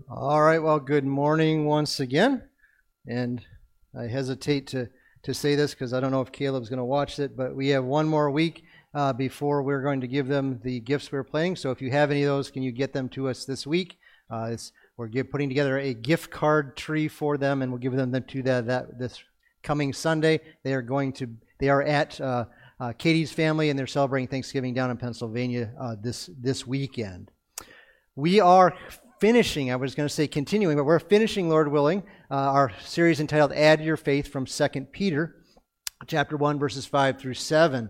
All right, well, good morning once again. And I hesitate to say this because I don't know if Caleb's going to watch it, but we have one more week before we're going to give them the gifts we're playing. So if you have any of those, can you get them to us this week? We're putting together a gift card tree for them, and we'll give them to this coming Sunday. They are at Katie's family, and they're celebrating Thanksgiving down in Pennsylvania this weekend. We are finishing, I was going to say continuing, but we're finishing, Lord willing, our series entitled Add Your Faith from 2 Peter, chapter 1, verses 5 through 7.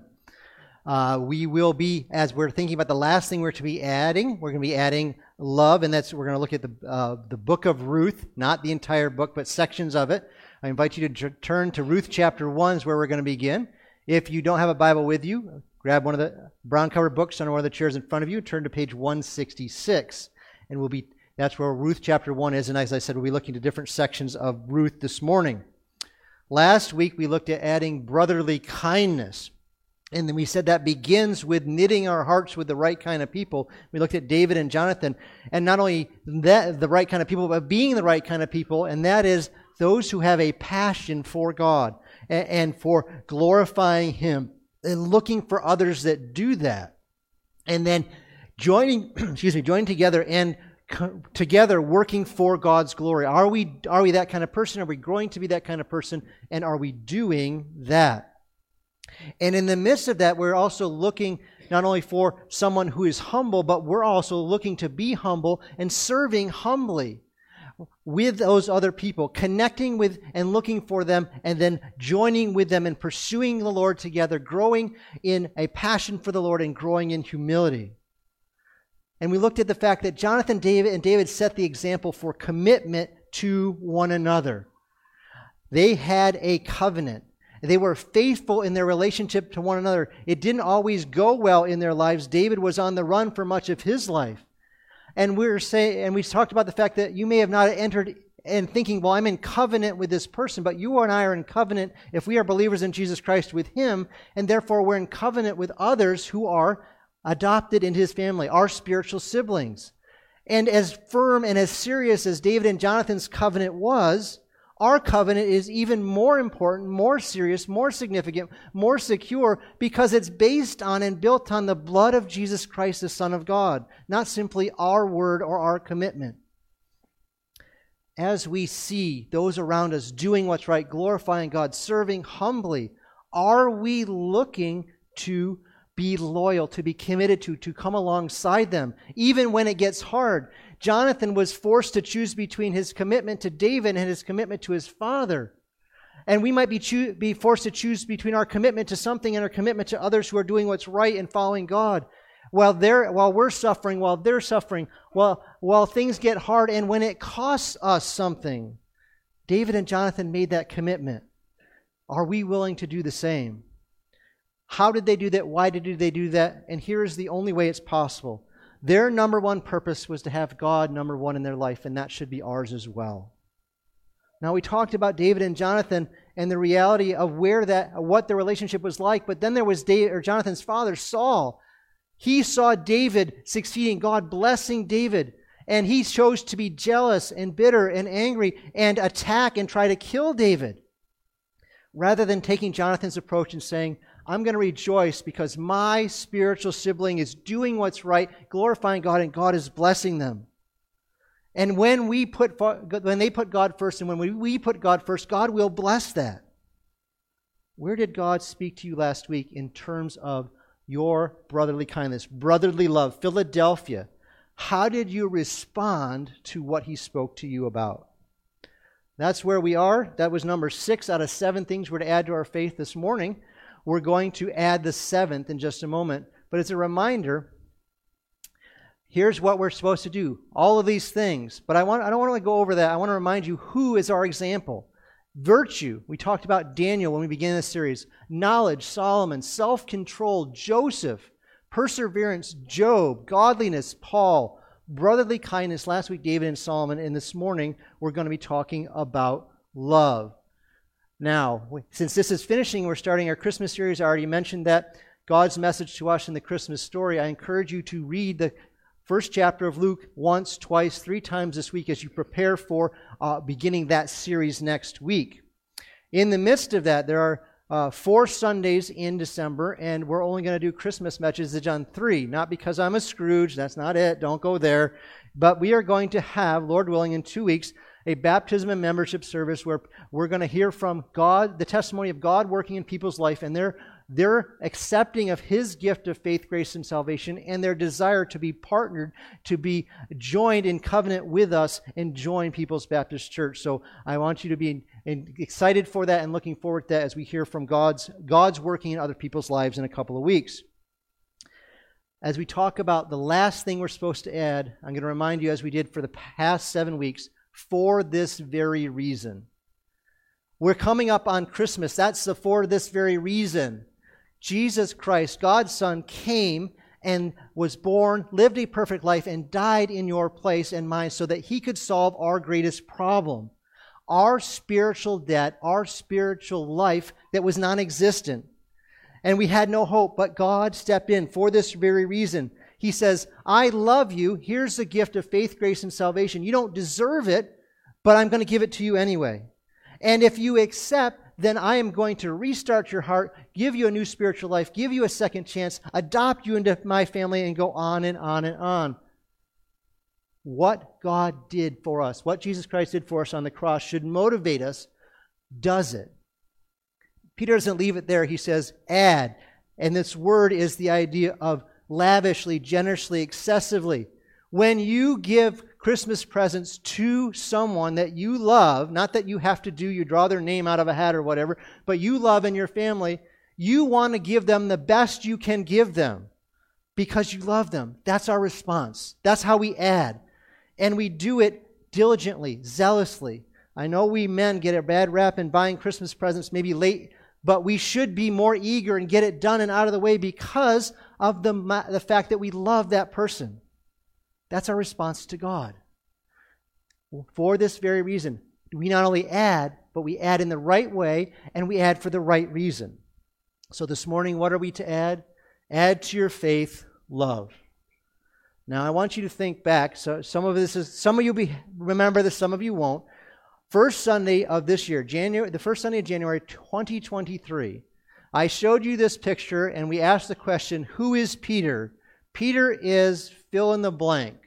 We will be, as we're thinking about the last thing we're to be adding, we're going to be adding love, and we're going to look at the book of Ruth, not the entire book, but sections of it. I invite you to turn to Ruth chapter 1 is where we're going to begin. If you don't have a Bible with you, grab one of the brown covered books on one of the chairs in front of you, turn to page 166, and that's where Ruth chapter 1 is, and as I said, we'll be looking to different sections of Ruth this morning. Last week we looked at adding brotherly kindness, and then we said that begins with knitting our hearts with the right kind of people. We looked at David and Jonathan, and not only that, the right kind of people, but being the right kind of people, and that is those who have a passion for God and for glorifying Him and looking for others that do that. And then joining together and together working for God's glory. Are we that kind of person? Are we growing to be that kind of person? And are we doing that? And in the midst of that, we're also looking not only for someone who is humble, but we're also looking to be humble and serving humbly with those other people, connecting with and looking for them, and then joining with them and pursuing the Lord together, growing in a passion for the Lord and growing in humility. And we looked at the fact that Jonathan and David set the example for commitment to one another. They had a covenant. They were faithful in their relationship to one another. It didn't always go well in their lives. David was on the run for much of his life. And we talked about the fact that you may have not entered and thinking, well, I'm in covenant with this person, but you and I are in covenant if we are believers in Jesus Christ with Him, and therefore we're in covenant with others who are adopted into His family, our spiritual siblings. And as firm and as serious as David and Jonathan's covenant was, our covenant is even more important, more serious, more significant, more secure, because it's based on and built on the blood of Jesus Christ, the Son of God, not simply our word or our commitment. As we see those around us doing what's right, glorifying God, serving humbly, are we looking to be loyal, to be committed to come alongside them, even when it gets hard? Jonathan was forced to choose between his commitment to David and his commitment to his father. And we might be forced to choose between our commitment to something and our commitment to others who are doing what's right and following God. While we're suffering, while they're suffering, while things get hard, and when it costs us something. David and Jonathan made that commitment. Are we willing to do the same? How did they do that? Why did they do that? And here is the only way it's possible. Their number one purpose was to have God number one in their life, and that should be ours as well. Now, we talked about David and Jonathan and the reality of what their relationship was like, but then there was Jonathan's father, Saul. He saw David succeeding, God blessing David, and he chose to be jealous and bitter and angry and attack and try to kill David, rather than taking Jonathan's approach and saying, I'm going to rejoice because my spiritual sibling is doing what's right, glorifying God, and God is blessing them. And when they put God first, and when we put God first, God will bless that. Where did God speak to you last week in terms of your brotherly kindness, brotherly love? Philadelphia. How did you respond to what He spoke to you about? That's where we are. That was number 6 out of 7 things we're to add to our faith this morning. We're going to add the 7th in just a moment. But as a reminder, here's what we're supposed to do. All of these things. But I don't want to go over that. I want to remind you who is our example. Virtue. We talked about Daniel when we began this series. Knowledge, Solomon. Self-control, Joseph. Perseverance, Job. Godliness, Paul. Brotherly kindness, last week David and Solomon. And this morning we're going to be talking about love. Now, since this is finishing, we're starting our Christmas series. I already mentioned that God's message to us in the Christmas story. I encourage you to read the first chapter of Luke once, twice, 3 times this week as you prepare for beginning that series next week. In the midst of that, there are 4 Sundays in December, and we're only going to do Christmas messages on 3. Not because I'm a Scrooge, that's not it, don't go there. But we are going to have, Lord willing, in 2 weeks, a baptism and membership service where we're going to hear from God, the testimony of God working in people's life, and their accepting of His gift of faith, grace, and salvation, and their desire to be partnered, to be joined in covenant with us and join People's Baptist Church. So I want you to be excited for that and looking forward to that as we hear from God's working in other people's lives in a couple of weeks. As we talk about the last thing we're supposed to add, I'm going to remind you, as we did for the past 7 weeks, for this very reason. We're coming up on Christmas. That's the for this very reason. Jesus Christ, God's Son, came and was born, lived a perfect life, and died in your place and mine so that He could solve our greatest problem. Our spiritual debt, our spiritual life that was non-existent. And we had no hope, but God stepped in for this very reason. He says, I love you. Here's the gift of faith, grace, and salvation. You don't deserve it, but I'm going to give it to you anyway. And if you accept, then I am going to restart your heart, give you a new spiritual life, give you a second chance, adopt you into my family, and go on and on and on. What God did for us, what Jesus Christ did for us on the cross should motivate us, does it? Peter doesn't leave it there. He says, add. And this word is the idea of lavishly, generously, excessively. When you give Christmas presents to someone that you love, not that you have to you draw their name out of a hat or whatever, but you love in your family, you want to give them the best you can give them because you love them. That's our response. That's how we add. And we do it diligently, zealously. I know we men get a bad rap in buying Christmas presents maybe late, but we should be more eager and get it done and out of the way because of the fact that we love that person. That's our response to God. For this very reason, we not only add, but we add in the right way, and we add for the right reason. So this morning, what are we to add? Add to your faith love. Now, I want you to think back. So some of you remember this, some of you won't. First Sunday of this year, the first Sunday of January 2023, I showed you this picture, and we asked the question, who is Peter? Peter is fill in the blank.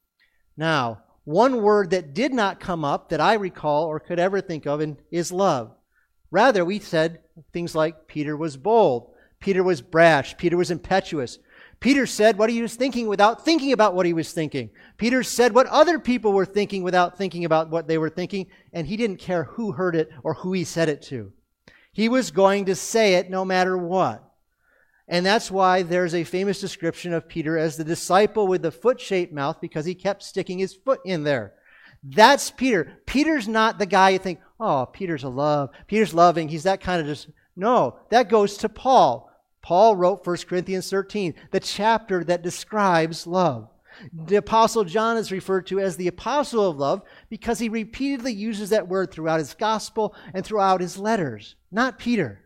Now, one word that did not come up that I recall or could ever think of is love. Rather, we said things like Peter was bold, Peter was brash, Peter was impetuous. Peter said what he was thinking without thinking about what he was thinking. Peter said what other people were thinking without thinking about what they were thinking, and he didn't care who heard it or who he said it to. He was going to say it no matter what. And that's why there's a famous description of Peter as the disciple with the foot-shaped mouth because he kept sticking his foot in there. That's Peter. Peter's not the guy you think, oh, Peter's loving, he's that kind of just... No, that goes to Paul. Paul wrote 1 Corinthians 13, the chapter that describes love. The Apostle John is referred to as the apostle of love because he repeatedly uses that word throughout his gospel and throughout his letters, not Peter.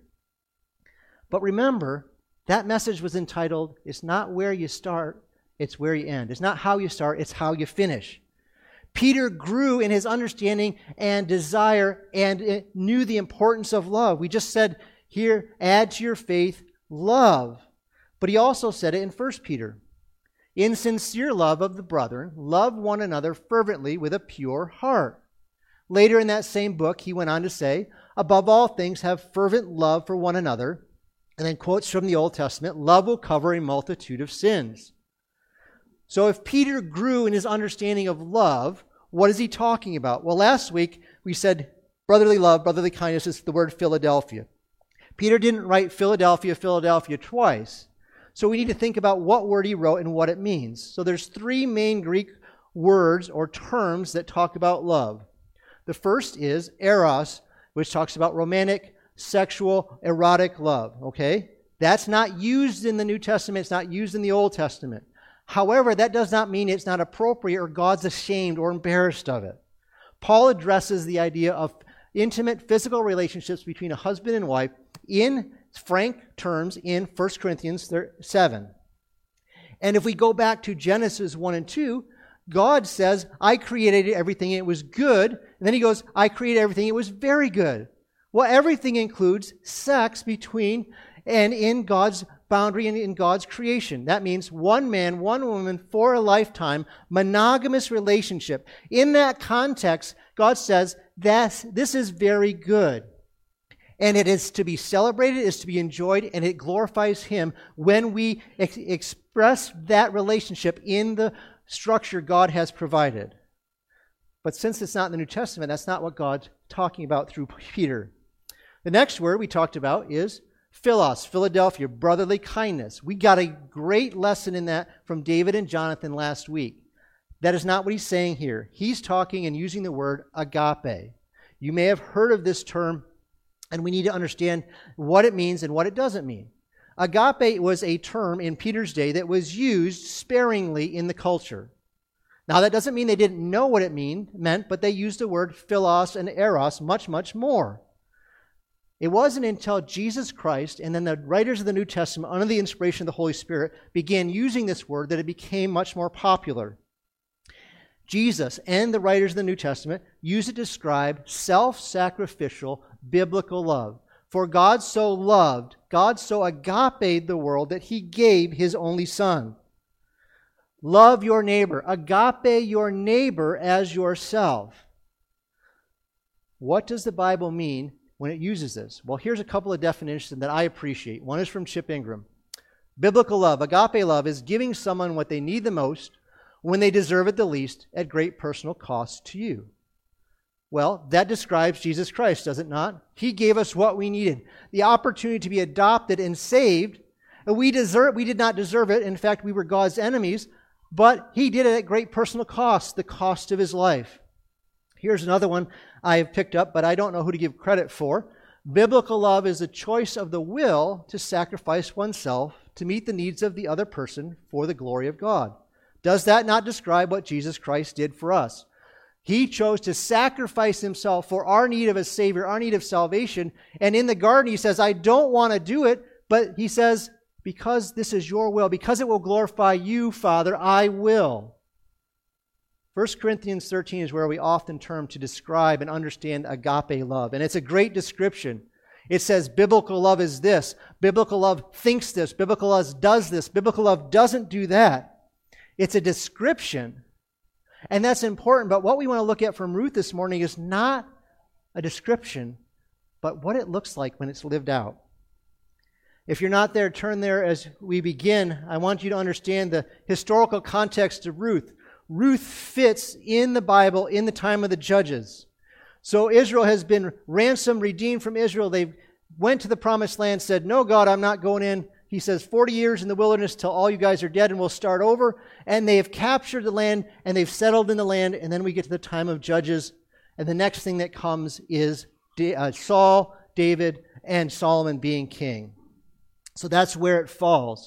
But remember, that message was entitled, it's not where you start, it's where you end. It's not how you start, it's how you finish. Peter grew in his understanding and desire and knew the importance of love. We just said here, add to your faith love. But he also said it in 1 Peter. In sincere love of the brethren, love one another fervently with a pure heart. Later in that same book, he went on to say, above all things, have fervent love for one another. And then quotes from the Old Testament, love will cover a multitude of sins. So if Peter grew in his understanding of love, what is he talking about? Well, last week we said brotherly love, brotherly kindness is the word Philadelphia. Peter didn't write Philadelphia, Philadelphia twice. So we need to think about what word he wrote and what it means. So there's 3 main Greek words or terms that talk about love. The first is eros, which talks about romantic, sexual, erotic love. Okay? That's not used in the New Testament. It's not used in the Old Testament. However, that does not mean it's not appropriate or God's ashamed or embarrassed of it. Paul addresses the idea of intimate physical relationships between a husband and wife in frank terms in 1 Corinthians 7. And if we go back to Genesis 1 and 2, God says, I created everything, it was good. And then he goes, I created everything, it was very good. Well, everything includes sex between and in God's boundary and in God's creation. That means one man, one woman for a lifetime, monogamous relationship. In that context, God says that this is very good. And it is to be celebrated, it is to be enjoyed, and it glorifies Him when we express that relationship in the structure God has provided. But since it's not in the New Testament, that's not what God's talking about through Peter. The next word we talked about is philos, Philadelphia, brotherly kindness. We got a great lesson in that from David and Jonathan last week. That is not what he's saying here. He's talking and using the word agape. You may have heard of this term, and we need to understand what it means and what it doesn't mean. Agape was a term in Peter's day that was used sparingly in the culture. Now, that doesn't mean they didn't know what it meant, but they used the word philos and eros much, much more. It wasn't until Jesus Christ and then the writers of the New Testament, under the inspiration of the Holy Spirit, began using this word that it became much more popular. Jesus and the writers of the New Testament use it to describe self-sacrificial biblical love. For God so loved, God so agaped the world that He gave His only Son. Love your neighbor. Agape your neighbor as yourself. What does the Bible mean when it uses this? Well, here's a couple of definitions that I appreciate. One is from Chip Ingram. Biblical love, agape love, is giving someone what they need the most when they deserve it the least at great personal cost to you. Well, that describes Jesus Christ, does it not? He gave us what we needed. The opportunity to be adopted and saved. We did not deserve it. In fact, we were God's enemies, but He did it at great personal cost, the cost of His life. Here's another one I have picked up, but I don't know who to give credit for. Biblical love is a choice of the will to sacrifice oneself to meet the needs of the other person for the glory of God. Does that not describe what Jesus Christ did for us? He chose to sacrifice Himself for our need of a Savior, our need of salvation. And in the garden, He says, I don't want to do it, but He says, because this is your will, because it will glorify you, Father, I will. 1 Corinthians 13 is where we often turn to describe and understand agape love. And it's a great description. It says biblical love is this. Biblical love thinks this. Biblical love does this. Biblical love doesn't do that. It's a description. And that's important. But what we want to look at from Ruth this morning is not a description, but what it looks like when it's lived out. If you're not there, turn there as we begin. I want you to understand the historical context of Ruth. Ruth fits in the Bible in the time of the Judges. So Israel has been ransomed, redeemed from Israel. They went to the promised land, said, no, God, I'm not going in. He says, 40 years in the wilderness till all you guys are dead and we'll start over. And they have captured the land and they've settled in the land. And then we get to the time of Judges. And the next thing that comes is Saul, David, and Solomon being king. So that's where it falls.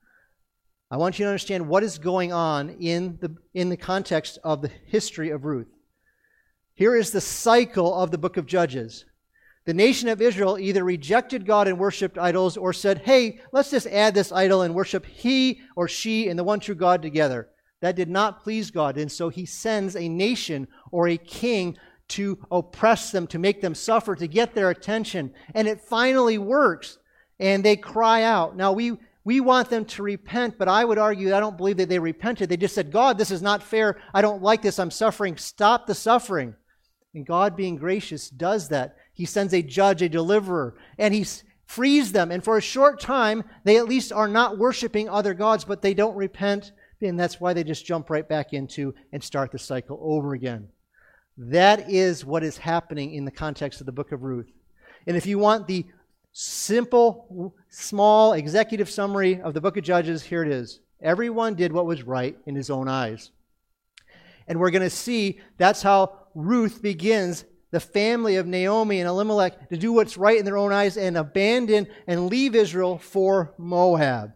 I want you to understand what is going on in the context of the history of Ruth. Here is the cycle of the book of Judges. The nation of Israel either rejected God and worshipped idols or said, hey, let's just add this idol and worship he or she and the one true God together. That did not please God, and so He sends a nation or a king to oppress them, to make them suffer, to get their attention. And it finally works, and they cry out. Now, we want them to repent, but I would argue, I don't believe that they repented. They just said, God, this is not fair. I don't like this. I'm suffering. Stop the suffering. And God, being gracious, does that. He sends a judge, a deliverer, and He frees them. And for a short time, they at least are not worshiping other gods, but they don't repent. And that's why they just jump right back into and start the cycle over again. That is what is happening in the context of the book of Ruth. And if you want the simple, small executive summary of the book of Judges, here it is. Everyone did what was right in his own eyes. And we're going to see that's how Ruth begins the family of Naomi and Elimelech to do what's right in their own eyes and abandon and leave Israel for Moab.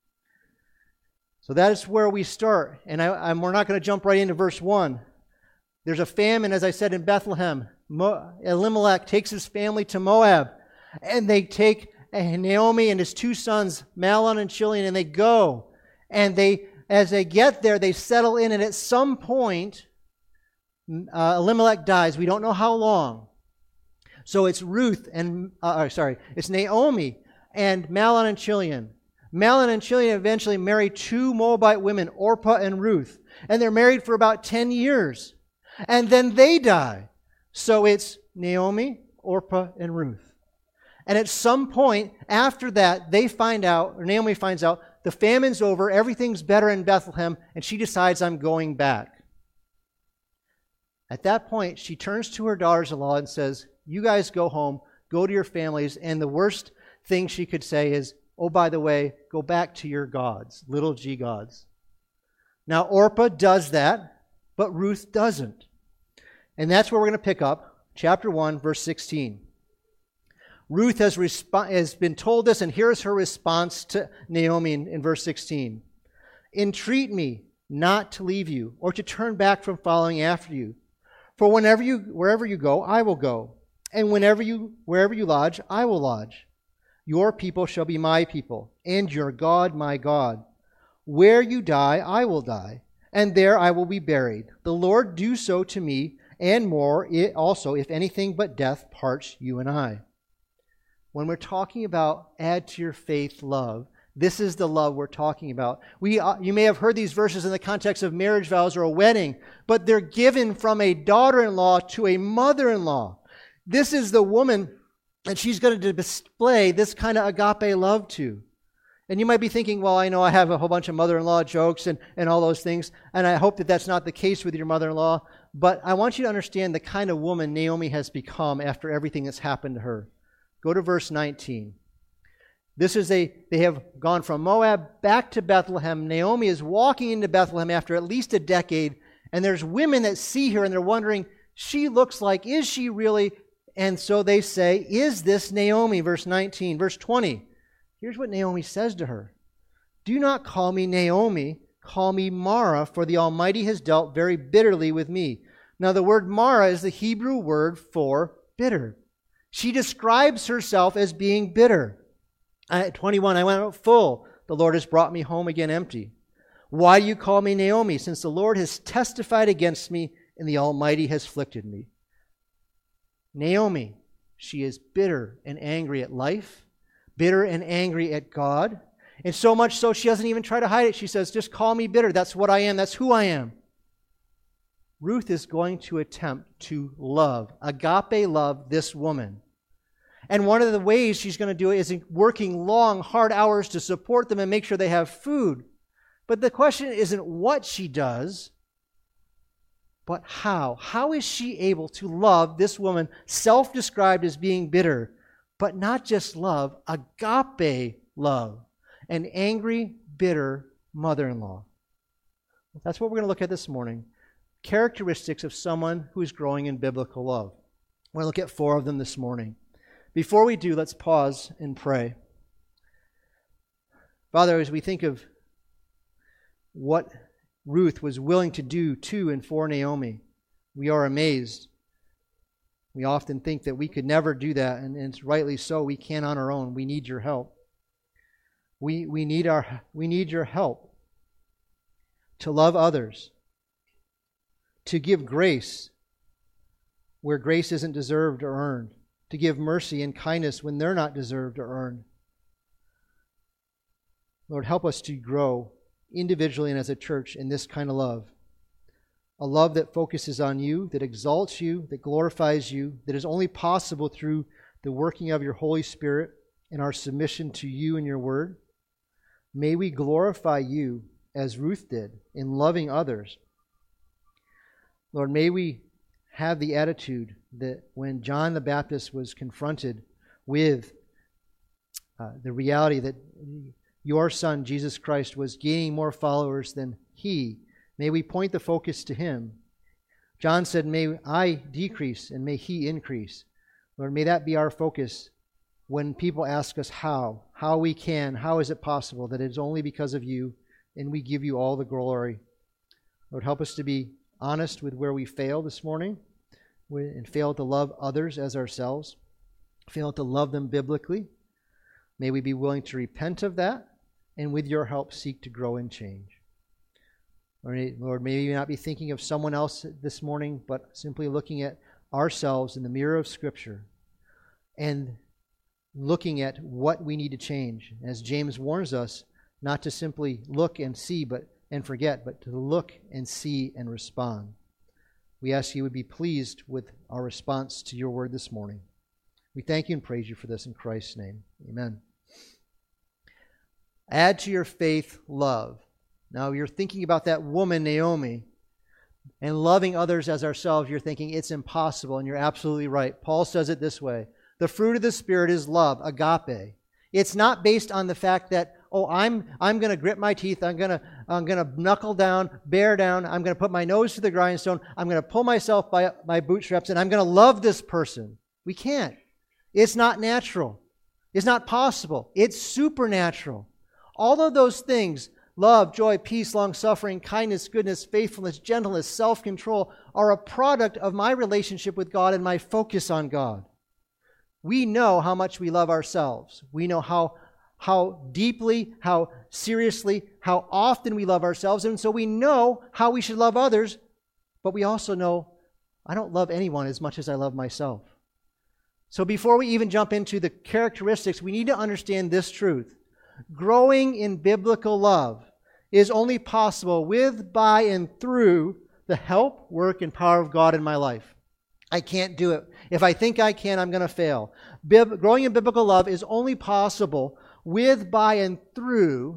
So that is where we start. And we're not going to jump right into verse 1. There's a famine, as I said, in Bethlehem. Elimelech takes his family to Moab. And they take Naomi and his two sons, Mahlon and Chilion, and they go. And as they get there, they settle in, and at some point, Elimelech dies. We don't know how long. So it's it's Naomi and Mahlon and Chilion. Mahlon and Chilion eventually marry two Moabite women, Orpah and Ruth. And they're married for about 10 years. And then they die. So it's Naomi, Orpah, and Ruth. And at some point after that, Naomi finds out, the famine's over, everything's better in Bethlehem, and she decides, I'm going back. At that point, she turns to her daughters-in-law and says, you guys go home, go to your families, and the worst thing she could say is, oh, by the way, go back to your gods, little g gods. Now, Orpah does that, but Ruth doesn't. And that's where we're going to pick up, chapter 1, verse 16. Ruth has been told this, and here's her response to Naomi in verse 16. Entreat me not to leave you, or to turn back from following after you. For wherever you go, I will go. And wherever you lodge, I will lodge. Your people shall be my people, and your God my God. Where you die, I will die, and there I will be buried. The Lord do so to me, and more also, if anything but death parts you and I. When we're talking about add to your faith love, this is the love we're talking about. You may have heard these verses in the context of marriage vows or a wedding, but they're given from a daughter-in-law to a mother-in-law. This is the woman that she's going to display this kind of agape love to. And you might be thinking, well, I know I have a whole bunch of mother-in-law jokes and all those things, and I hope that that's not the case with your mother-in-law, but I want you to understand the kind of woman Naomi has become after everything that's happened to her. Go to verse 19. They have gone from Moab back to Bethlehem. Naomi is walking into Bethlehem after at least a decade, and there's women that see her and they're wondering, she looks like, is she really? And so they say, is this Naomi? Verse 19. Verse 20. Here's what Naomi says to her. Do not call me Naomi, call me Mara, for the Almighty has dealt very bitterly with me. Now the word Mara is the Hebrew word for bitter. She describes herself as being bitter. At 21, I went out full. The Lord has brought me home again empty. Why do you call me Naomi, since the Lord has testified against me and the Almighty has afflicted me? Naomi, she is bitter and angry at life, bitter and angry at God, and so much so she doesn't even try to hide it. She says, just call me bitter. That's what I am. That's who I am. Ruth is going to attempt to agape love this woman. And one of the ways she's going to do it is working long, hard hours to support them and make sure they have food. But the question isn't what she does, but how. How is she able to love this woman, self-described as being bitter, but not just love, agape love, an angry, bitter mother-in-law? That's what we're going to look at this morning. Characteristics of someone who is growing in biblical love. We're going to look at 4 of them this morning. Before we do, let's pause and pray. Father, as we think of what Ruth was willing to do to and for Naomi, we are amazed. We often think that we could never do that, and it's rightly so. We can't on our own. We need your help. We need your help to love others, to give grace where grace isn't deserved or earned, to give mercy and kindness when they're not deserved or earned. Lord, help us to grow individually and as a church in this kind of love. A love that focuses on you, that exalts you, that glorifies you, that is only possible through the working of your Holy Spirit and our submission to you and your word. May we glorify you as Ruth did in loving others. Lord, may we have the attitude that when John the Baptist was confronted with the reality that your Son, Jesus Christ, was gaining more followers than he, may we point the focus to him. John said, may I decrease and may he increase. Lord, may that be our focus when people ask us how we can, how is it possible, that it is only because of you, and we give you all the glory. Lord, help us to be honest with where we fail this morning and fail to love others as ourselves, fail to love them biblically. May we be willing to repent of that and with your help seek to grow and change. Lord, maybe not be thinking of someone else this morning, but simply looking at ourselves in the mirror of Scripture and looking at what we need to change. As James warns us, not to simply look and see and forget, but to look and see and respond. We ask you would be pleased with our response to your word this morning. We thank you and praise you for this in Christ's name. Amen. Add to your faith love. Now, you're thinking about that woman, Naomi, and loving others as ourselves. You're thinking it's impossible, and you're absolutely right. Paul says it this way. The fruit of the Spirit is love, agape. It's not based on the fact that, I'm going to grit my teeth, I'm going to knuckle down, bear down, I'm going to put my nose to the grindstone, I'm going to pull myself by my bootstraps, and I'm going to love this person. We can't. It's not natural. It's not possible. It's supernatural. All of those things, love, joy, peace, long-suffering, kindness, goodness, faithfulness, gentleness, self-control, are a product of my relationship with God and my focus on God. We know how much we love ourselves. We know how deeply, how seriously, how often we love ourselves. And so we know how we should love others, but we also know I don't love anyone as much as I love myself. So before we even jump into the characteristics, we need to understand this truth. Growing in biblical love is only possible with, by, and through the help, work, and power of God in my life. I can't do it. If I think I can, I'm going to fail. Growing in biblical love is only possible with, by, and through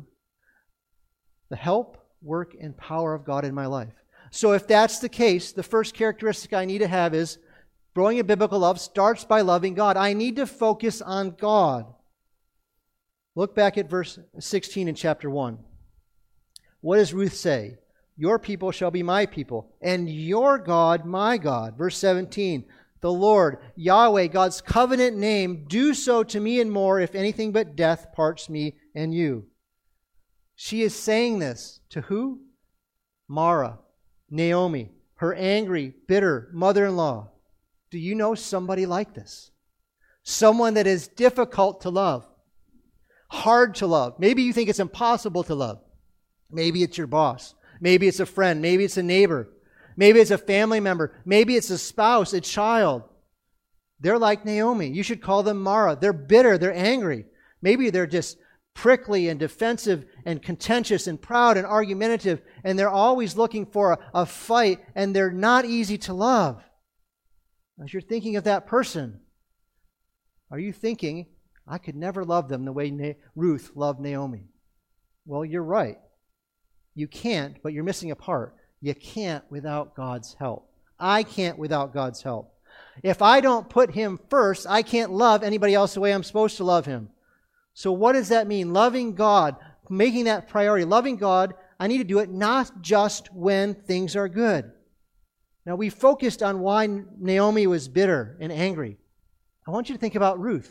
the help, work, and power of God in my life. So if that's the case, the first characteristic I need to have is growing in biblical love starts by loving God. I need to focus on God. Look back at verse 16 in chapter 1. What does Ruth say? Your people shall be my people, and your God my God. Verse 17, the Lord, Yahweh, God's covenant name, do so to me and more, if anything but death parts me and you. She is saying this to who? Mara, Naomi, her angry, bitter mother-in-law. Do you know somebody like this? Someone that is difficult to love, hard to love. Maybe you think it's impossible to love. Maybe it's your boss. Maybe it's a friend. Maybe it's a neighbor. Maybe it's a family member. Maybe it's a spouse, a child. They're like Naomi. You should call them Mara. They're bitter. They're angry. Maybe they're just prickly and defensive and contentious and proud and argumentative, and they're always looking for a fight, and they're not easy to love. As you're thinking of that person, are you thinking, I could never love them the way Ruth loved Naomi? Well, you're right. You can't, but you're missing a part. You can't without God's help. I can't without God's help. If I don't put Him first, I can't love anybody else the way I'm supposed to love Him. So what does that mean? Loving God, making that priority. Loving God, I need to do it not just when things are good. Now, we focused on why Naomi was bitter and angry. I want you to think about Ruth.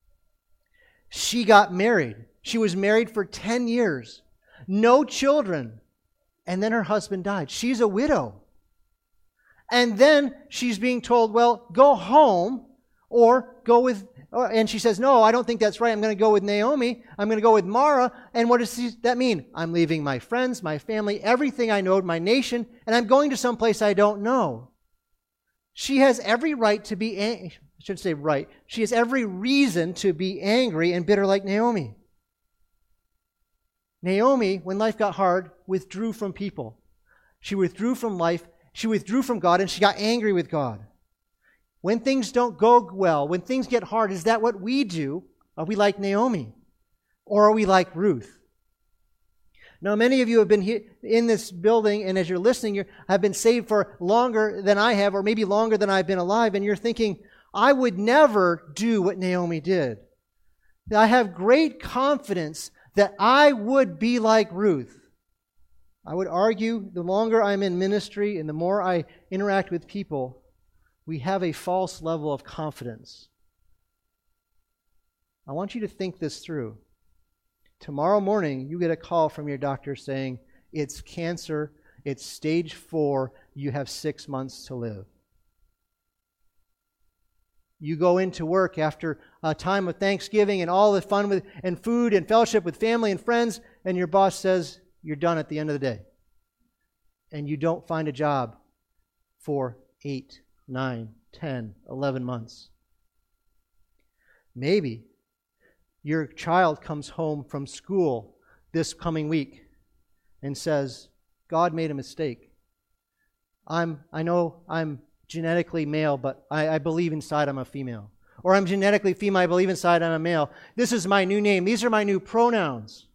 She got married. She was married for 10 years. No children. And then her husband died. She's a widow. And then she's being told, well, go home or go with... And she says, no, I don't think that's right. I'm going to go with Naomi. I'm going to go with Mara. And what does that mean? I'm leaving my friends, my family, everything I know, my nation, and I'm going to some place I don't know. She has every right to be... I shouldn't say right. She has every reason to be angry and bitter like Naomi. Naomi, when life got hard, withdrew from people. She withdrew from life. She withdrew from God, and she got angry with God. When things don't go well, when things get hard, is that what we do? Are we like Naomi? Or are we like Ruth? Now, many of you have been here in this building, and as you're listening, you have been saved for longer than I have, or maybe longer than I've been alive, and you're thinking, I would never do what Naomi did. I have great confidence that I would be like Ruth. I would argue the longer I'm in ministry and the more I interact with people, we have a false level of confidence. I want you to think this through. Tomorrow morning, you get a call from your doctor saying, it's cancer, it's stage 4, you have 6 months to live. You go into work after a time of Thanksgiving and all the fun and food and fellowship with family and friends. and your boss says you're done at the end of the day, and you don't find a job for 8, 9, 10, 11 months. Maybe your child comes home from school this coming week and says, God made a mistake. I know I'm genetically male, but I believe inside I'm a female. Or I'm genetically female, I believe inside I'm a male. This is my new name. These are my new pronouns.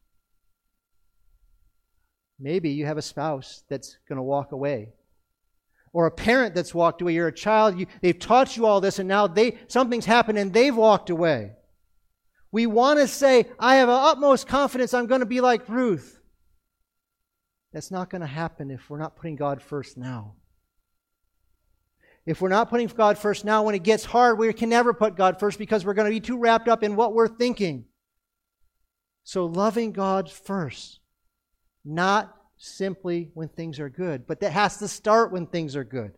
Maybe you have a spouse that's going to walk away. Or a parent that's walked away. You're a child, they've taught you all this, and now something's happened and they've walked away. We want to say, I have utmost confidence I'm going to be like Ruth. That's not going to happen if we're not putting God first now. If we're not putting God first now, when it gets hard, we can never put God first because we're going to be too wrapped up in what we're thinking. So loving God first, not simply when things are good, but that has to start when things are good.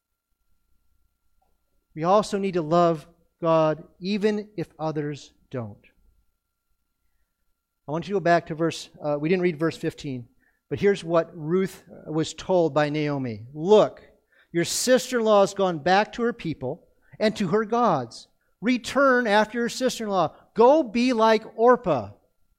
We also need to love God even if others don't. I want you to go back to we didn't read verse 15, but here's what Ruth was told by Naomi. Look, your sister-in-law has gone back to her people and to her gods. Return after your sister-in-law. Go be like Orpah.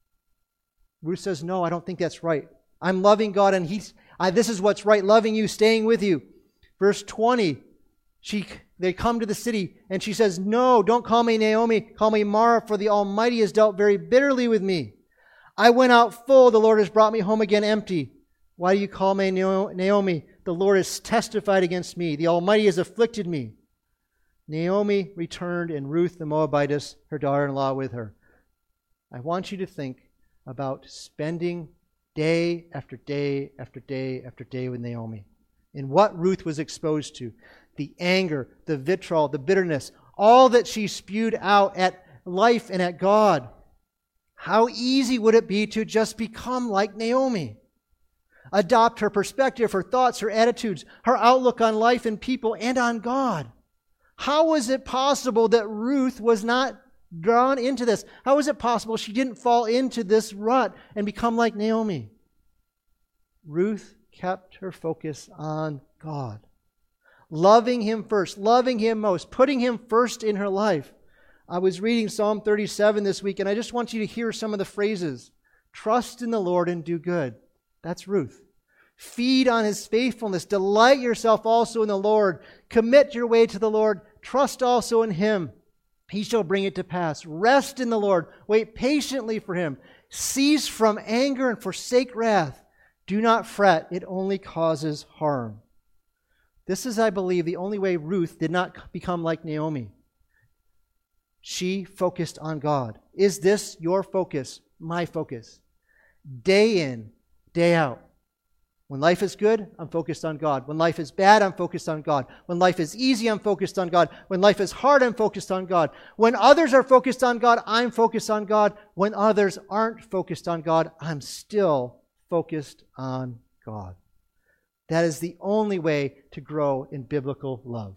Ruth says, no, I don't think that's right. I'm loving God, and this is what's right, loving you, staying with you. Verse 20, they come to the city, and she says, no, don't call me Naomi, call me Mara, for the Almighty has dealt very bitterly with me. I went out full, the Lord has brought me home again empty. Why do you call me Naomi? The Lord has testified against me. The Almighty has afflicted me. Naomi returned, and Ruth the Moabitess, her daughter-in-law, with her. I want you to think about spending day after day after day after day with Naomi. And what Ruth was exposed to. The anger, the vitriol, the bitterness, all that she spewed out at life and at God. How easy would it be to just become like Naomi? Adopt her perspective, her thoughts, her attitudes, her outlook on life and people and on God. How was it possible that Ruth was not drawn into this? How was it possible she didn't fall into this rut and become like Naomi? Ruth kept her focus on God. Loving Him first, loving Him most, putting Him first in her life. I was reading Psalm 37 this week, and I just want you to hear some of the phrases. Trust in the Lord and do good. That's Ruth. Feed on His faithfulness. Delight yourself also in the Lord. Commit your way to the Lord. Trust also in Him. He shall bring it to pass. Rest in the Lord. Wait patiently for Him. Cease from anger and forsake wrath. Do not fret. It only causes harm. This is, I believe, the only way Ruth did not become like Naomi. She focused on God. Is this your focus? My focus. Day in, day out. When life is good, I'm focused on God. When life is bad, I'm focused on God. When life is easy, I'm focused on God. When life is hard, I'm focused on God. When others are focused on God, I'm focused on God. When others aren't focused on God, I'm still focused on God. That is the only way to grow in biblical love.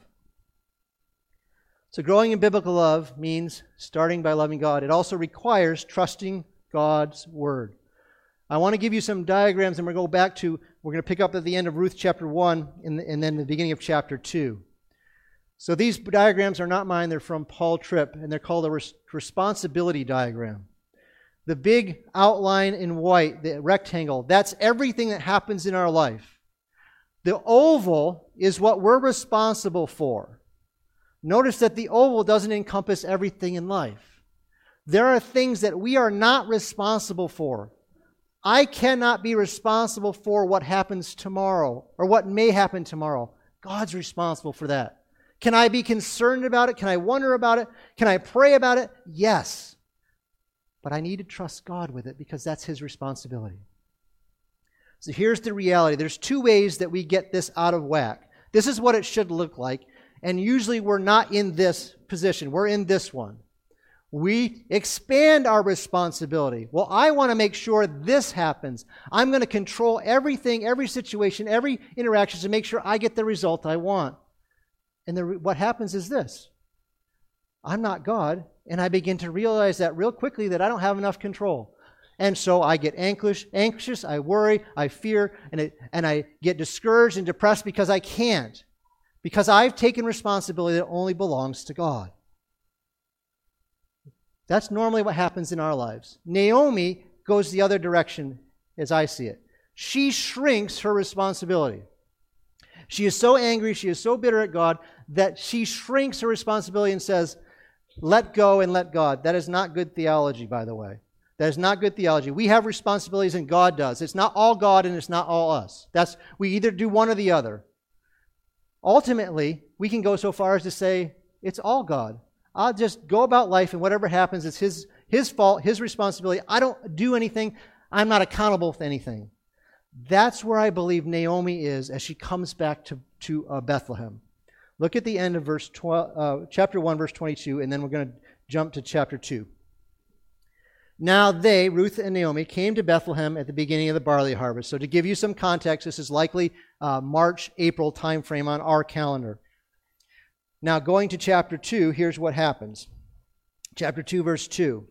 So growing in biblical love means starting by loving God. It also requires trusting God's Word. I want to give you some diagrams, and we're going to pick up at the end of Ruth chapter 1 and then the beginning of chapter 2. So these diagrams are not mine, they're from Paul Tripp, and they're called a responsibility diagram. The big outline in white, the rectangle, that's everything that happens in our life. The oval is what we're responsible for. Notice that the oval doesn't encompass everything in life. There are things that we are not responsible for. I cannot be responsible for what happens tomorrow or what may happen tomorrow. God's responsible for that. Can I be concerned about it? Can I wonder about it? Can I pray about it? Yes. But I need to trust God with it because that's His responsibility. So here's the reality. There's two ways that we get this out of whack. This is what it should look like. And usually we're not in this position. We're in this one. We expand our responsibility. Well, I want to make sure this happens. I'm going to control everything, every situation, every interaction to make sure I get the result I want. And what happens is this. I'm not God, and I begin to realize that real quickly that I don't have enough control. And so I get anxious, I worry, I fear, and I get discouraged and depressed because I can't. Because I've taken responsibility that only belongs to God. That's normally what happens in our lives. Naomi goes the other direction as I see it. She shrinks her responsibility. She is so angry, she is so bitter at God that she shrinks her responsibility and says, let go and let God. That is not good theology, by the way. That is not good theology. We have responsibilities and God does. It's not all God and it's not all us. We either do one or the other. Ultimately, we can go so far as to say, it's all God. I'll just go about life and whatever happens, it's His fault, His responsibility. I don't do anything. I'm not accountable for anything. That's where I believe Naomi is as she comes back to Bethlehem. Look at the end of chapter 1, verse 22, and then we're going to jump to chapter 2. Now they, Ruth and Naomi, came to Bethlehem at the beginning of the barley harvest. So to give you some context, this is likely March, April timeframe on our calendar. Now going to chapter 2, here's what happens. Chapter 2, verse 2.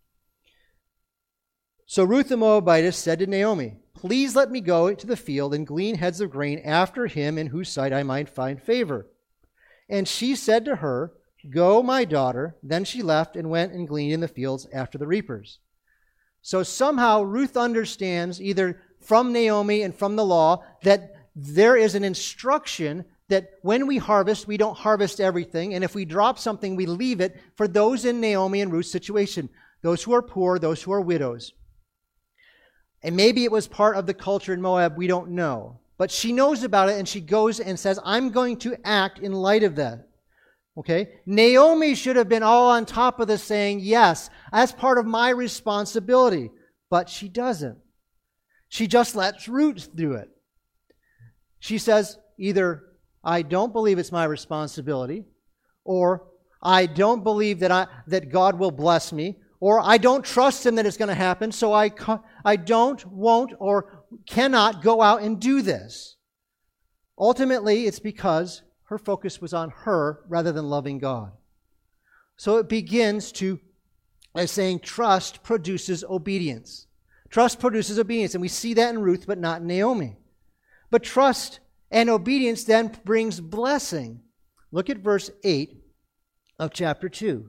So Ruth the Moabitess said to Naomi, please let me go to the field and glean heads of grain after him in whose sight I might find favor. And she said to her, go, my daughter. Then she left and went and gleaned in the fields after the reapers. So somehow Ruth understands, either from Naomi and from the law, that there is an instruction that when we harvest, we don't harvest everything. And if we drop something, we leave it for those in Naomi and Ruth's situation, those who are poor, those who are widows. And maybe it was part of the culture in Moab, we don't know. But she knows about it and she goes and says, I'm going to act in light of that. Okay? Naomi should have been all on top of this saying, yes, that's part of my responsibility. But she doesn't. She just lets Ruth do it. She says, either I don't believe it's my responsibility, or I don't believe that God will bless me, or I don't trust Him that it's going to happen, so I don't, won't, or cannot go out and do this. Ultimately, it's because her focus was on her rather than loving God. So it begins by saying trust produces obedience. Trust produces obedience, and we see that in Ruth, but not in Naomi. But trust and obedience then brings blessing. Look at verse 8 of chapter 2.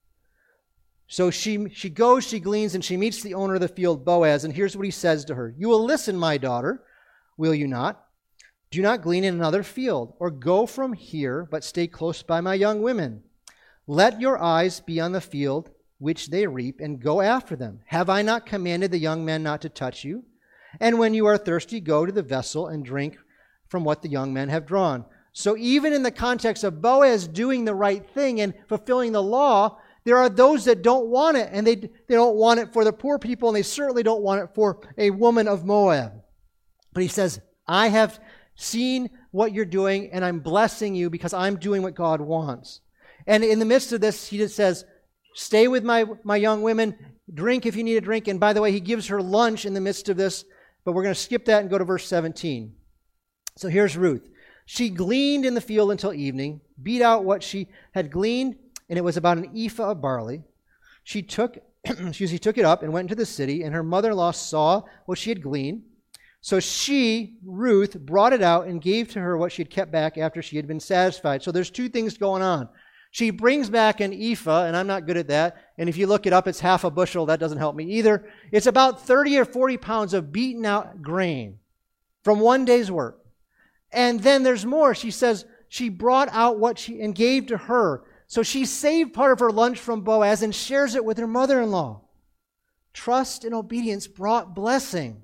So she goes, she gleans, and she meets the owner of the field, Boaz, and here's what he says to her. You will listen, my daughter, will you not? Do not glean in another field, or go from here, but stay close by my young women. Let your eyes be on the field which they reap, and go after them. Have I not commanded the young men not to touch you? And when you are thirsty, go to the vessel and drink from what the young men have drawn. So even in the context of Boaz doing the right thing and fulfilling the law, there are those that don't want it, and they don't want it for the poor people, and they certainly don't want it for a woman of Moab. But he says, I have seen what you're doing, and I'm blessing you because I'm doing what God wants. And in the midst of this, he just says, stay with my young women, drink if you need a drink. And by the way, he gives her lunch in the midst of this, but we're going to skip that and go to verse 17. So here's Ruth. She gleaned in the field until evening, beat out what she had gleaned, and it was about an ephah of barley. She took it up and went into the city, and her mother-in-law saw what she had gleaned. So she, Ruth, brought it out and gave to her what she had kept back after she had been satisfied. So there's two things going on. She brings back an ephah, and I'm not good at that. And if you look it up, it's half a bushel. That doesn't help me either. It's about 30 or 40 pounds of beaten out grain from one day's work. And then there's more. She says she brought out what she and gave to her. So she saved part of her lunch from Boaz and shares it with her mother-in-law. Trust and obedience brought blessing.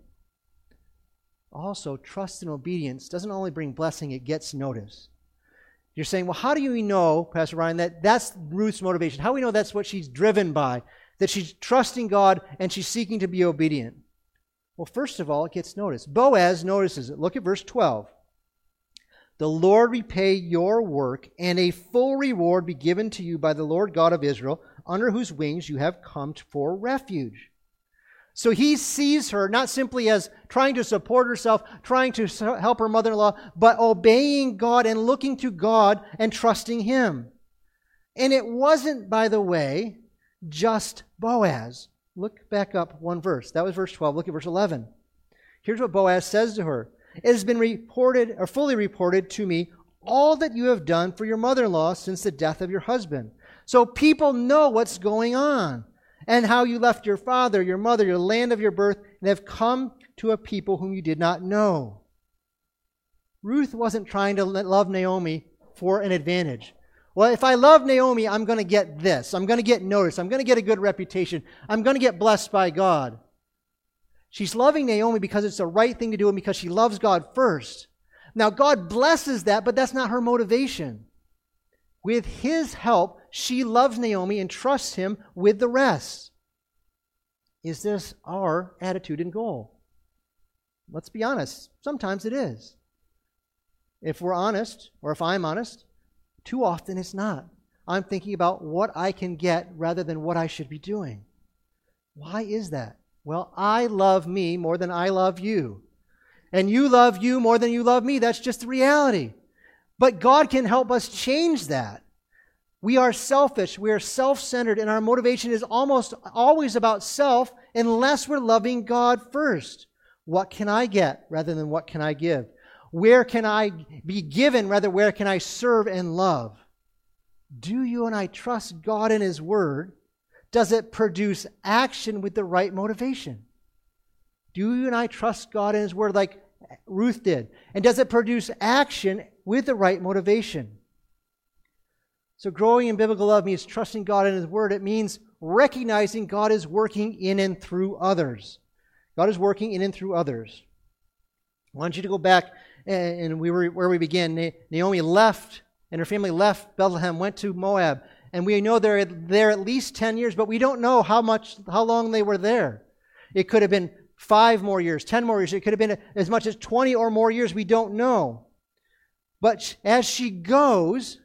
Also, trust and obedience doesn't only bring blessing, it gets notice. You're saying, well, how do we know, Pastor Ryan, that that's Ruth's motivation? How do we know that's what she's driven by? That she's trusting God and she's seeking to be obedient? Well, first of all, it gets noticed. Boaz notices it. Look at verse 12. The Lord repay your work, and a full reward be given to you by the Lord God of Israel, under whose wings you have come for refuge. So he sees her not simply as trying to support herself, trying to help her mother-in-law, but obeying God and looking to God and trusting Him. And it wasn't, by the way, just Boaz. Look back up one verse. That was verse 12. Look at verse 11. Here's what Boaz says to her. It has been reported, or fully reported to me, all that you have done for your mother-in-law since the death of your husband. So people know what's going on, and how you left your father, your mother, your land of your birth, and have come to a people whom you did not know. Ruth wasn't trying to love Naomi for an advantage. Well, if I love Naomi, I'm going to get this. I'm going to get noticed. I'm going to get a good reputation. I'm going to get blessed by God. She's loving Naomi because it's the right thing to do and because she loves God first. Now, God blesses that, but that's not her motivation. With His help, she loves Naomi and trusts Him with the rest. Is this our attitude and goal? Let's be honest. Sometimes it is. If we're honest, or if I'm honest, too often it's not. I'm thinking about what I can get rather than what I should be doing. Why is that? Well, I love me more than I love you. And you love you more than you love me. That's just the reality. But God can help us change that. We are selfish. We are self-centered. And our motivation is almost always about self unless we're loving God first. What can I get rather than what can I give? Where can I be given rather where can I serve and love? Do you and I trust God and His Word? Does it produce action with the right motivation? Do you and I trust God and His Word like Ruth did? And does it produce action with the right motivation? So growing in biblical love means trusting God and His Word. It means recognizing God is working in and through others. God is working in and through others. I want you to go back and where we began. Naomi left, and her family left Bethlehem, went to Moab. And we know they're there at least 10 years, but we don't know how long they were there. It could have been 5 more years, 10 more years. It could have been as much as 20 or more years. We don't know. But as she goes,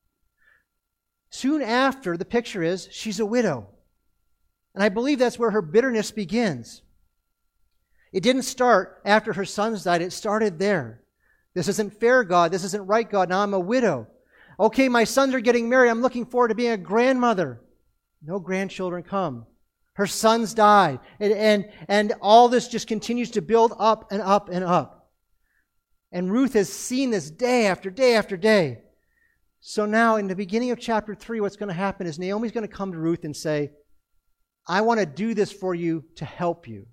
soon after, the picture is she's a widow. And I believe that's where her bitterness begins. It didn't start after her sons died. It started there. This isn't fair, God. This isn't right, God. Now I'm a widow. Okay, my sons are getting married. I'm looking forward to being a grandmother. No grandchildren come. Her sons died. And all this just continues to build up and up and up. And Ruth has seen this day after day after day. So now in the beginning of chapter 3, what's going to happen is Naomi's going to come to Ruth and say, I want to do this for you to help you.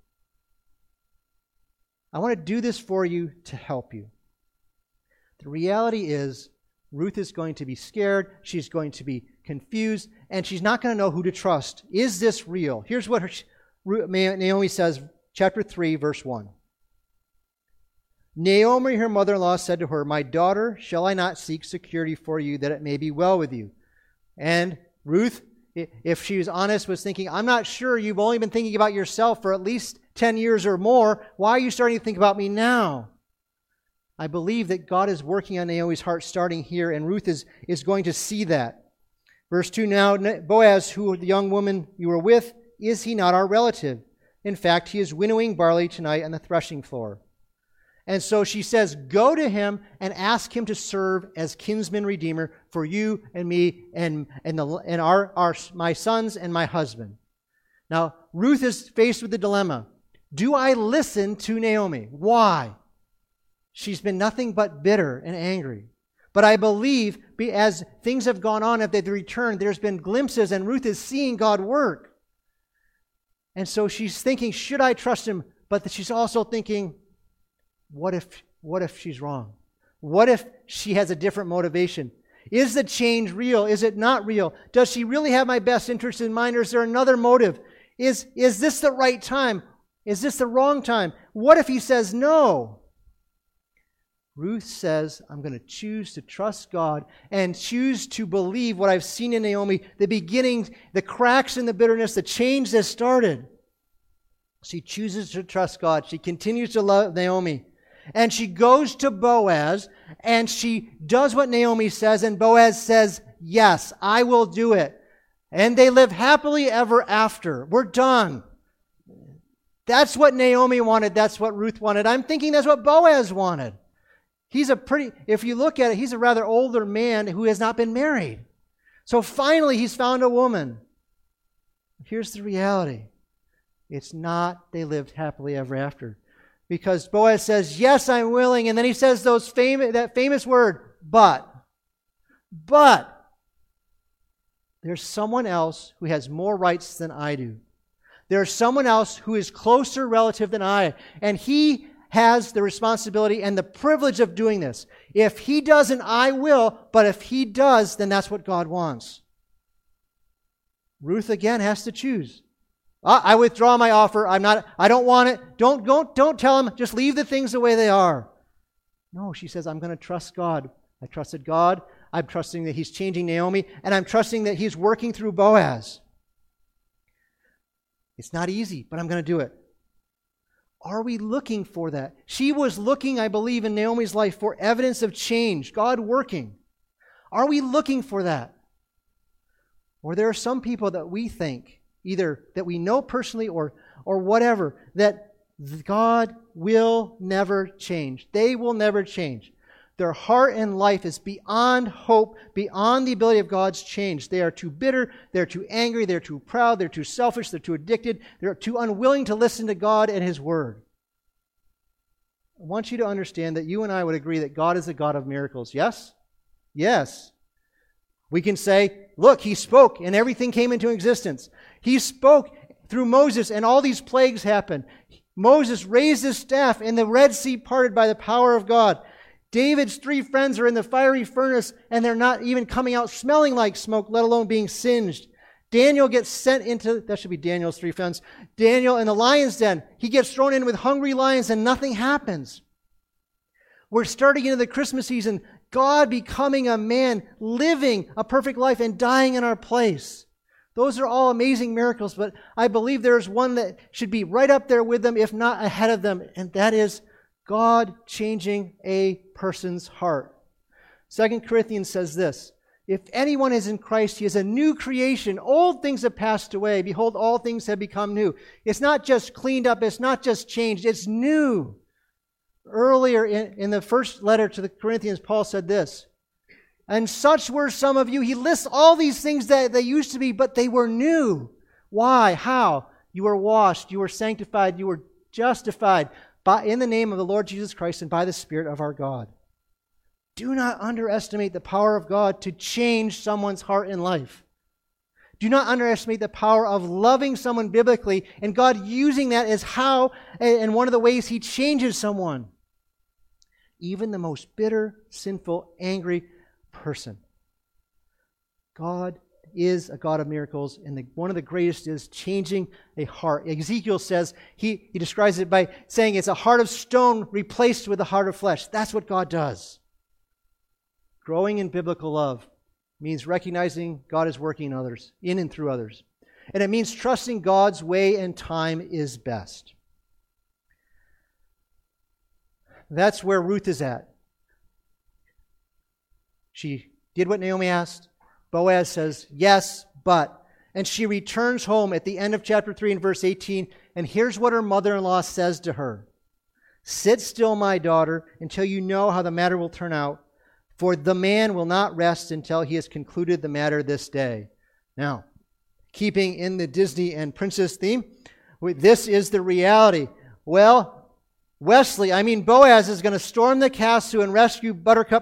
I want to do this for you to help you. The reality is, Ruth is going to be scared, she's going to be confused, and she's not going to know who to trust. Is this real? Here's what Naomi says, chapter 3, verse 1. Naomi, her mother-in-law, said to her, My daughter, shall I not seek security for you, that it may be well with you? And Ruth, if she was honest, was thinking, I'm not sure, you've only been thinking about yourself for at least 10 years or more. Why are you starting to think about me now? I believe that God is working on Naomi's heart starting here, and Ruth is going to see that. Verse 2, Now Boaz, who the young woman you were with, is he not our relative? In fact, he is winnowing barley tonight on the threshing floor. And so she says, Go to him and ask him to serve as kinsman redeemer for you and me and my sons and my husband. Now, Ruth is faced with the dilemma. Do I listen to Naomi? Why? She's been nothing but bitter and angry. But I believe as things have gone on, as they've returned, there's been glimpses, and Ruth is seeing God work. And so she's thinking, should I trust him? But she's also thinking, what if she's wrong? What if she has a different motivation? Is the change real? Is it not real? Does she really have my best interest in mind, or is there another motive? Is this the right time? Is this the wrong time? What if he says no? Ruth says, I'm going to choose to trust God and choose to believe what I've seen in Naomi, the beginnings, the cracks in the bitterness, the change that started. She chooses to trust God. She continues to love Naomi. And she goes to Boaz, and she does what Naomi says, and Boaz says, yes, I will do it. And they live happily ever after. We're done. That's what Naomi wanted. That's what Ruth wanted. I'm thinking that's what Boaz wanted. If you look at it, he's a rather older man who has not been married. So finally, he's found a woman. Here's the reality. It's not they lived happily ever after. Because Boaz says, yes, I'm willing. And then he says that famous word, but. But there's someone else who has more rights than I do. There's someone else who is closer relative than I. And he has the responsibility and the privilege of doing this. If he doesn't, I will. But if he does, then that's what God wants. Ruth again has to choose. I withdraw my offer. I don't want it. Don't tell him. Just leave the things the way they are. No, she says, I'm going to trust God. I trusted God. I'm trusting that He's changing Naomi, and I'm trusting that He's working through Boaz. It's not easy, but I'm going to do it. Are we looking for that? She was looking, I believe, in Naomi's life for evidence of change, God working. Are we looking for that? Or there are some people that we think, either that we know personally or whatever, that God will never change. They will never change. Their heart and life is beyond hope, beyond the ability of God's change. They are too bitter, they're too angry, they're too proud, they're too selfish, they're too addicted, they're too unwilling to listen to God and His Word. I want you to understand that you and I would agree that God is a God of miracles. Yes? Yes. We can say, look, He spoke and everything came into existence. He spoke through Moses and all these plagues happened. Moses raised his staff and the Red Sea parted by the power of God. David's 3 friends are in the fiery furnace and they're not even coming out smelling like smoke, let alone being singed. Daniel gets sent into, that should be Daniel's 3 friends, Daniel in the lion's den. He gets thrown in with hungry lions and nothing happens. We're starting into the Christmas season, God becoming a man, living a perfect life and dying in our place. Those are all amazing miracles, but I believe there's one that should be right up there with them, if not ahead of them, and that is God changing a person's heart. 2 Corinthians says this, if anyone is in Christ, he is a new creation. Old things have passed away. Behold, all things have become new. It's not just cleaned up. It's not just changed. It's new. Earlier in the first letter to the Corinthians, Paul said this, and such were some of you. He lists all these things that they used to be, but they were new. Why? How? You were washed. You were sanctified. You were justified in the name of the Lord Jesus Christ and by the Spirit of our God. Do not underestimate the power of God to change someone's heart and life. Do not underestimate the power of loving someone biblically and God using that as how and one of the ways He changes someone. Even the most bitter, sinful, angry person. God is a God of miracles, and one of the greatest is changing a heart. Ezekiel says, he describes it by saying it's a heart of stone replaced with a heart of flesh. That's what God does. Growing in biblical love means recognizing God is working in others, in and through others. And it means trusting God's way and time is best. That's where Ruth is at. She did what Naomi asked. Boaz says, yes, but. And she returns home at the end of chapter 3 and verse 18. And here's what her mother-in-law says to her. Sit still, my daughter, until you know how the matter will turn out. For the man will not rest until he has concluded the matter this day. Now, keeping in the Disney and princess theme, this is the reality. Well, Boaz is going to storm the castle and rescue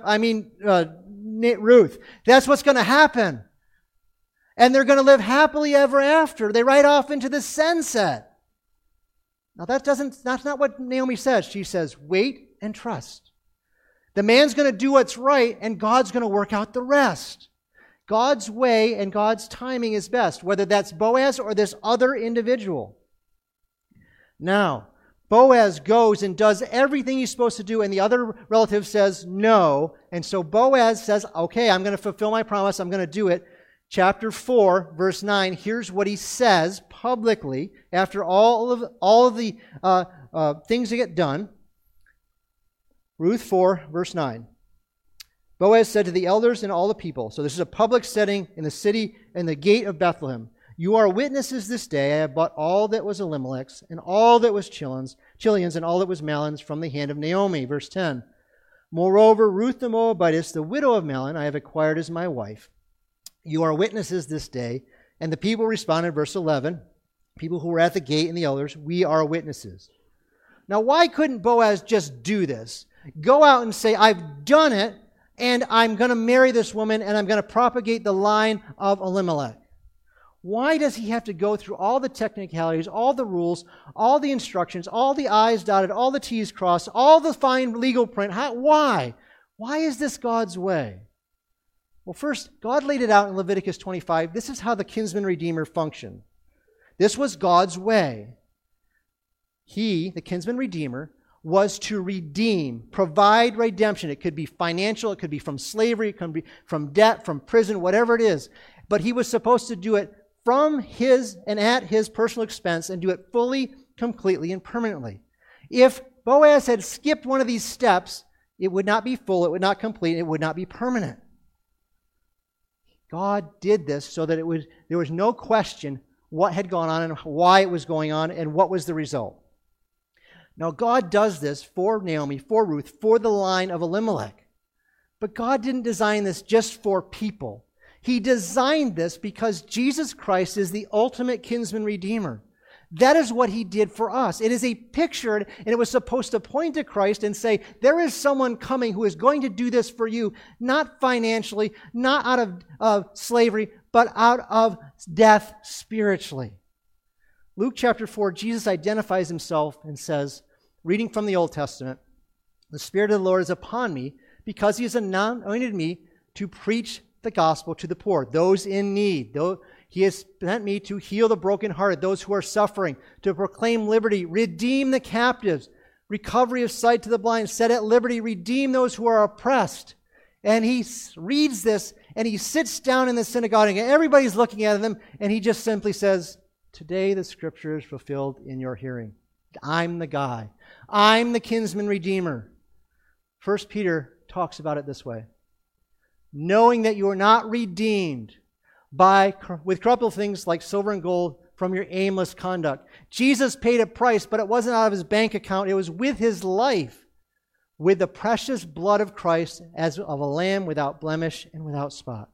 Ruth. That's what's going to happen. And they're going to live happily ever after. They ride off into the sunset. Now that's not what Naomi says. She says, wait and trust. The man's going to do what's right and God's going to work out the rest. God's way and God's timing is best, whether that's Boaz or this other individual. Now, Boaz goes and does everything he's supposed to do, and the other relative says no. And so Boaz says, okay, I'm going to fulfill my promise. I'm going to do it. Chapter 4, verse 9, here's what he says publicly after all of the things that get done. Ruth 4, verse 9. Boaz said to the elders and all the people, so this is a public setting in the city and the gate of Bethlehem. You are witnesses this day. I have bought all that was Elimelech's and all that was Chilion's and all that was Mahlon's from the hand of Naomi. Verse 10. Moreover, Ruth the Moabitess, the widow of Mahlon, I have acquired as my wife. You are witnesses this day. And the people responded, verse 11, people who were at the gate and the elders, we are witnesses. Now, why couldn't Boaz just do this? Go out and say, I've done it, and I'm going to marry this woman, and I'm going to propagate the line of Elimelech. Why does he have to go through all the technicalities, all the rules, all the instructions, all the I's dotted, all the T's crossed, all the fine legal print? Why? Why is this God's way? Well, first, God laid it out in Leviticus 25. This is how the kinsman redeemer functioned. This was God's way. He, the kinsman redeemer, was to redeem, provide redemption. It could be financial, it could be from slavery, it could be from debt, from prison, whatever it is. But he was supposed to do it from his and at his personal expense and do it fully, completely, and permanently. If Boaz had skipped one of these steps, it would not be full, it would not complete, it would not be permanent. God did this so that there was no question what had gone on and why it was going on and what was the result. Now, God does this for Naomi, for Ruth, for the line of Elimelech. But God didn't design this just for people. He designed this because Jesus Christ is the ultimate kinsman redeemer. That is what He did for us. It is a picture, and it was supposed to point to Christ and say, there is someone coming who is going to do this for you, not financially, not out of slavery, but out of death spiritually. Luke chapter 4, Jesus identifies Himself and says, reading from the Old Testament, the Spirit of the Lord is upon me because He has anointed me to preach the gospel to the poor, those in need. He has sent me to heal the brokenhearted, those who are suffering, to proclaim liberty, redeem the captives, recovery of sight to the blind, set at liberty, redeem those who are oppressed. And he reads this, and he sits down in the synagogue, and everybody's looking at him, and he just simply says, today the scripture is fulfilled in your hearing. I'm the guy. I'm the kinsman redeemer. 1 Peter talks about it this way. Knowing that you are not redeemed with corruptible things like silver and gold from your aimless conduct. Jesus paid a price, but it wasn't out of His bank account. It was with His life, with the precious blood of Christ as of a lamb without blemish and without spot.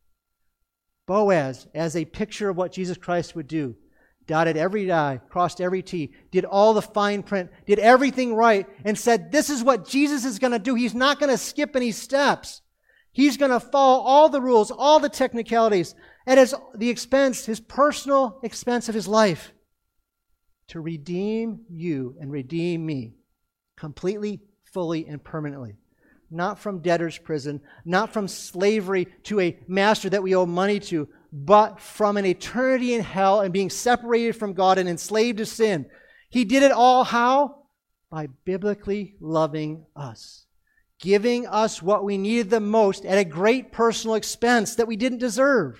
Boaz, as a picture of what Jesus Christ would do, dotted every I, crossed every T, did all the fine print, did everything right, and said, this is what Jesus is going to do. He's not going to skip any steps. He's going to follow all the rules, all the technicalities, at the expense, His personal expense of His life, to redeem you and redeem me completely, fully, and permanently. Not from debtor's prison, not from slavery to a master that we owe money to, but from an eternity in hell and being separated from God and enslaved to sin. He did it all how? By biblically loving us. Giving us what we needed the most at a great personal expense that we didn't deserve.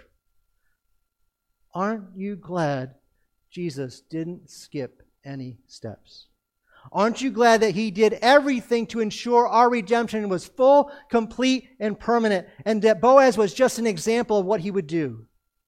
Aren't you glad Jesus didn't skip any steps? Aren't you glad that He did everything to ensure our redemption was full, complete, and permanent, and that Boaz was just an example of what He would do?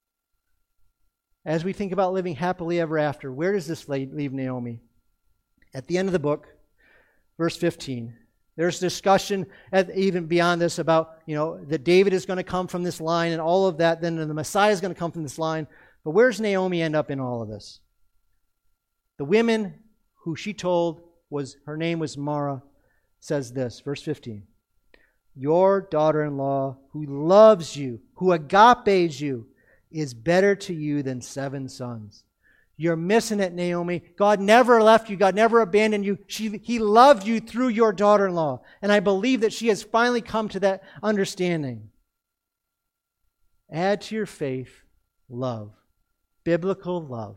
As we think about living happily ever after, where does this leave Naomi? At the end of the book, verse 15, there's discussion even beyond this about, that David is going to come from this line and all of that, then the Messiah is going to come from this line. But where's Naomi end up in all of this? The women who she told her name was Mara, says this, verse 15. Your daughter-in-law who loves you, who agapes you, is better to you than 7 sons. You're missing it, Naomi. God never left you. God never abandoned you. He loved you through your daughter-in-law. And I believe that she has finally come to that understanding. Add to your faith love. Biblical love.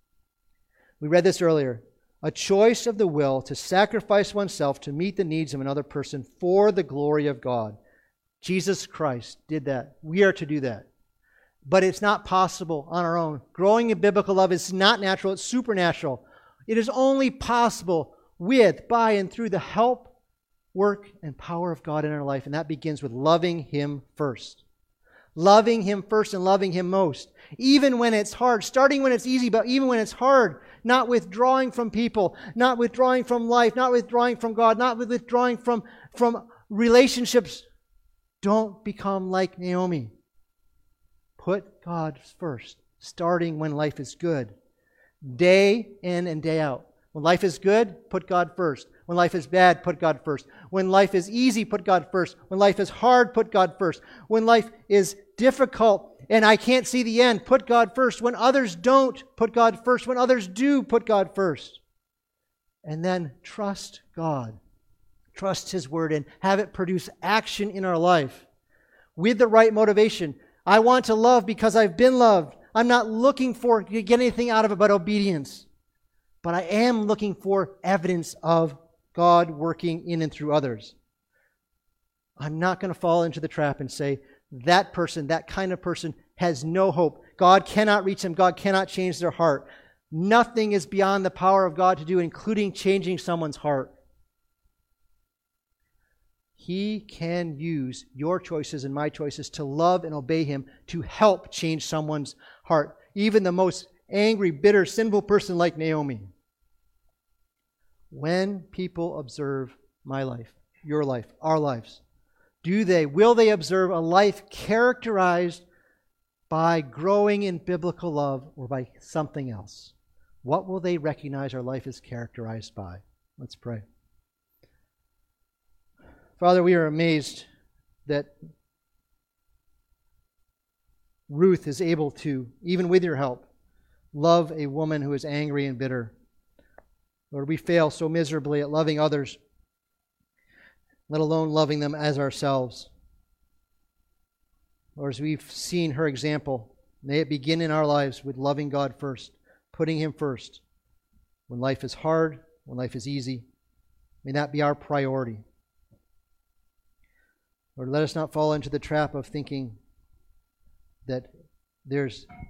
We read this earlier. A choice of the will to sacrifice oneself to meet the needs of another person for the glory of God. Jesus Christ did that. We are to do that. But it's not possible on our own. Growing in biblical love is not natural, it's supernatural. It is only possible with, by, and through the help, work, and power of God in our life. And that begins with loving Him first. Loving Him first and loving Him most. Even when it's hard, starting when it's easy, but even when it's hard. Not withdrawing from people, not withdrawing from life, not withdrawing from God, not withdrawing from relationships. Don't become like Naomi. Put God first, starting when life is good. day in and day out. When life is good, put God first. When life is bad, put God first. When life is easy, put God first. When life is hard, put God first. When life is difficult and I can't see the end, put God first. When others don't, put God first. When others do, put God first. And then trust God. Trust His Word and have it produce action in our life with the right motivation. I want to love because I've been loved. I'm not looking to get anything out of it but obedience. But I am looking for evidence of God working in and through others. I'm not going to fall into the trap and say, that person, that kind of person, has no hope. God cannot reach them. God cannot change their heart. Nothing is beyond the power of God to do, including changing someone's heart. He can use your choices and my choices to love and obey Him to help change someone's heart. Even the most angry, bitter, sinful person like Naomi. When people observe my life, your life, our lives, will they observe a life characterized by growing in biblical love or by something else? What will they recognize our life is characterized by? Let's pray. Father, we are amazed that Ruth is able to, even with your help, love a woman who is angry and bitter. Lord, we fail so miserably at loving others, let alone loving them as ourselves. Lord, as we've seen her example, may it begin in our lives with loving God first, putting Him first. When life is hard, when life is easy, may that be our priority. Lord, let us not fall into the trap of thinking that there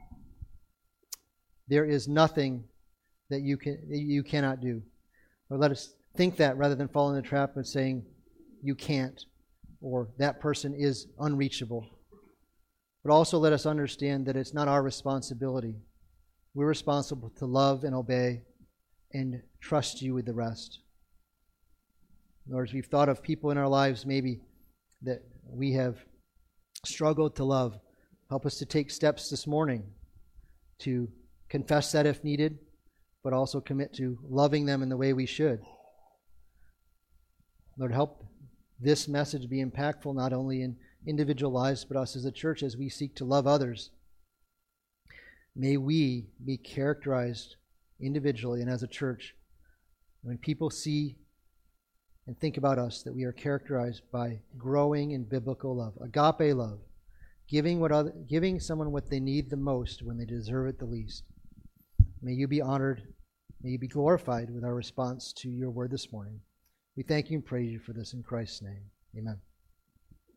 is nothing that you cannot do. Or let us think that rather than fall in the trap of saying you can't or that person is unreachable. But also let us understand that it's not our responsibility. We're responsible to love and obey and trust you with the rest. Lord, as we've thought of people in our lives maybe that we have struggled to love, help us to take steps this morning to confess that if needed, but also commit to loving them in the way we should. Lord, help this message be impactful not only in individual lives, but us as a church as we seek to love others. May we be characterized individually and as a church when people see and think about us that we are characterized by growing in biblical love, agape love, giving someone what they need the most when they deserve it the least. May you be honored. May you be glorified with our response to your word this morning. We thank you and praise you for this in Christ's name. Amen.